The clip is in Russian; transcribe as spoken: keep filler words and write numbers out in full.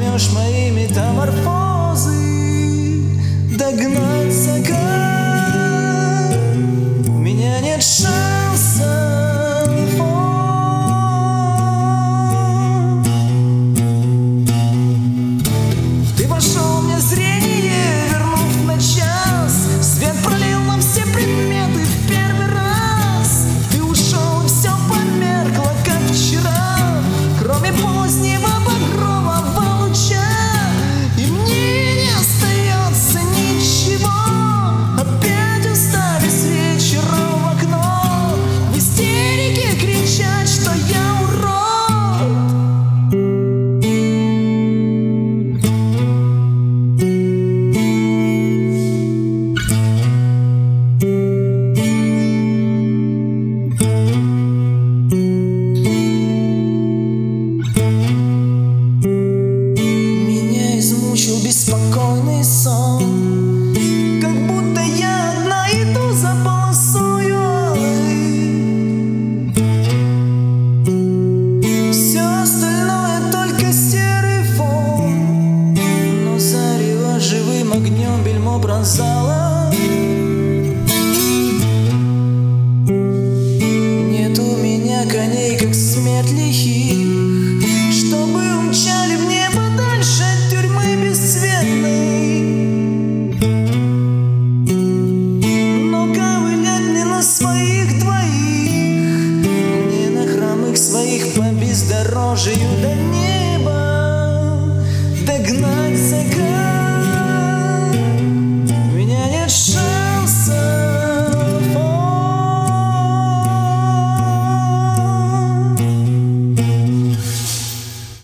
поймешь мои метаморфозы. Догнать закат у меня нет шанса. Ты вошел мне в зрение, вернув на час. Свет пролил на все предметы в первый раз. Ты ушел, и все померкло, как вчера, кроме позднего багрового луча. И мне не остается ничего, опять уставясь вечером в окно, в истерике кричать, что я урод. Беспокойный сон, как будто я одна иду за полосою алой. Все остальное только серый фон, но зарево живым огнем бельмо пронзало.